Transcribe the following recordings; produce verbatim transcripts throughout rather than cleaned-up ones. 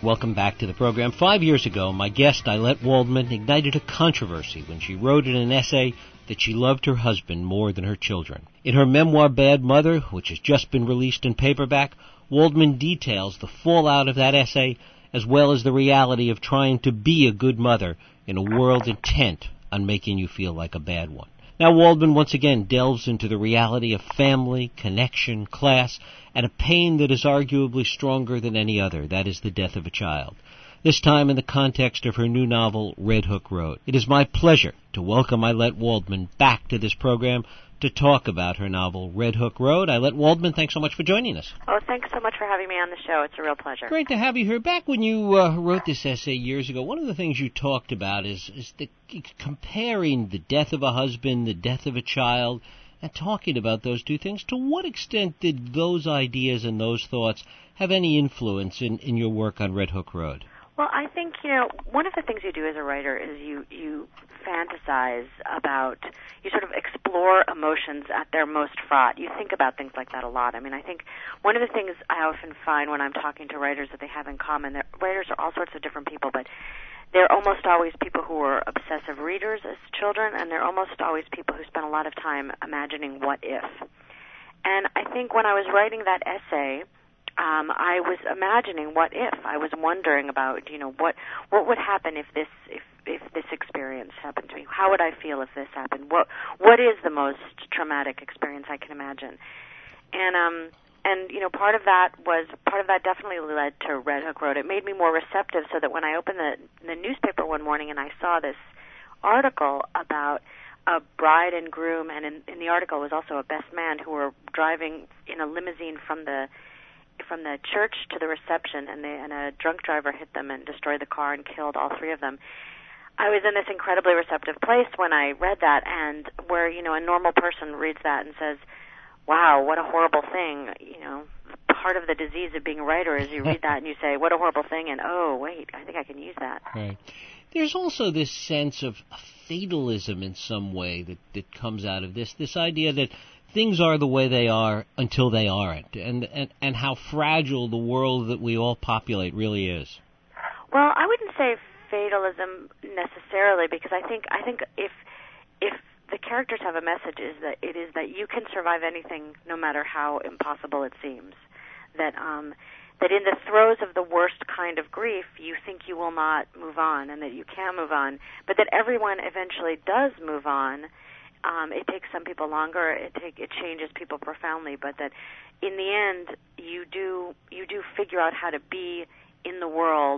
Welcome back to the program. Five years ago, my guest, Ayelet Waldman, ignited a controversy when she wrote in an essay that she loved her husband more than her children. In her memoir, Bad Mother, which has just been released in paperback, Waldman details the fallout of that essay, as well as the reality of trying to be a good mother in a world intent on making you feel like a bad one. Now Waldman once again delves into the reality of family, connection, class, and a pain that is arguably stronger than any other, that is the death of a child. This time in the context of her new novel, Red Hook Road. It is my pleasure to welcome Ayelet Waldman back to this program to talk about her novel, Red Hook Road. Ayelet Waldman, thanks so much for joining us. Oh, thanks so much for having me on the show. It's a real pleasure. Great to have you here. Back when you uh, wrote this essay years ago, one of the things you talked about is, is the, comparing the death of a husband, the death of a child, and talking about those two things. To what extent did those ideas and those thoughts have any influence in, in your work on Red Hook Road? Well, I think, you know, one of the things you do as a writer is you, you fantasize about, you sort of explore emotions at their most fraught. You think about things like that a lot. I mean, I think one of the things I often find when I'm talking to writers that they have in common, that writers are all sorts of different people, but they're almost always people who were obsessive readers as children, and they're almost always people who spend a lot of time imagining what if. And I think when I was writing that essay, Um, I was imagining what if. I was wondering about, you know, what what would happen if this if if this experience happened to me. How would I feel if this happened? What what is the most traumatic experience I can imagine? And um and you know, part of that was part of that definitely led to Red Hook Road. It made me more receptive, so that when I opened the the newspaper one morning and I saw this article about a bride and groom, and in, in the article was also a best man who were driving in a limousine from the from the church to the reception, and, they, and a drunk driver hit them and destroyed the car and killed all three of them. I was in this incredibly receptive place when I read that, and where, you know, a normal person reads that and says, wow, what a horrible thing. You know, part of the disease of being a writer is you read that and you say, what a horrible thing, and oh, wait, I think I can use that. Right. There's also this sense of fatalism in some way that, that comes out of this, this idea that things are the way they are until they aren't, and, and, and how fragile the world that we all populate really is. Well, I wouldn't say fatalism necessarily, because I think I think if if the characters have a message, is that it is that you can survive anything no matter how impossible it seems. That um, that in the throes of the worst kind of grief, you think you will not move on, and that you can move on, but that everyone eventually does move on. Um, it takes some people longer. It take, it changes people profoundly, but that in the end, you do you do figure out how to be in the world.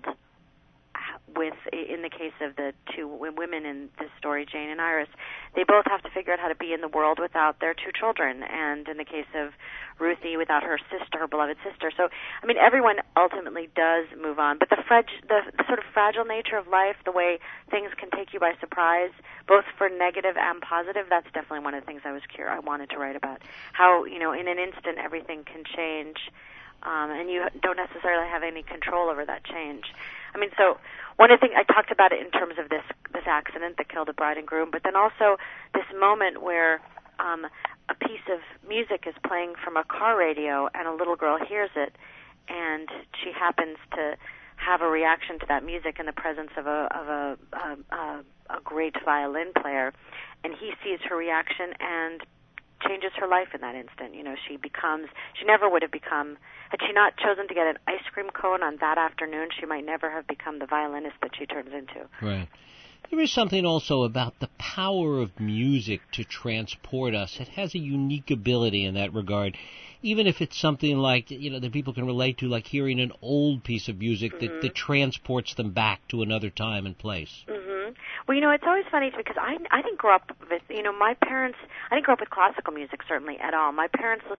With, in the case of the two women in this story, Jane and Iris, they both have to figure out how to be in the world without their two children, and in the case of Ruthie, without her sister, her beloved sister. So, I mean, everyone ultimately does move on, but the, frag- the, the sort of fragile nature of life, the way things can take you by surprise, both for negative and positive, that's definitely one of the things I was curious, I wanted to write about. How, you know, in an instant, everything can change, um, and you don't necessarily have any control over that change. I mean, so one of the things, I talked about it in terms of this this accident that killed a bride and groom, but then also this moment where um, a piece of music is playing from a car radio and a little girl hears it, and she happens to have a reaction to that music in the presence of a of a, a, a, a great violin player, and he sees her reaction and changes her life in that instant. You know, she becomes, she never would have become, had she not chosen to get an ice cream cone on that afternoon, she might never have become the violinist that she turns into. Right. There is something also about the power of music to transport us. It has a unique ability in that regard, even if it's something like, you know, that people can relate to, like hearing an old piece of music mm-hmm. that, that transports them back to another time and place. Mm-hmm. Well, you know, it's always funny because I I didn't grow up with, you know, my parents, I didn't grow up with classical music certainly at all. My parents listened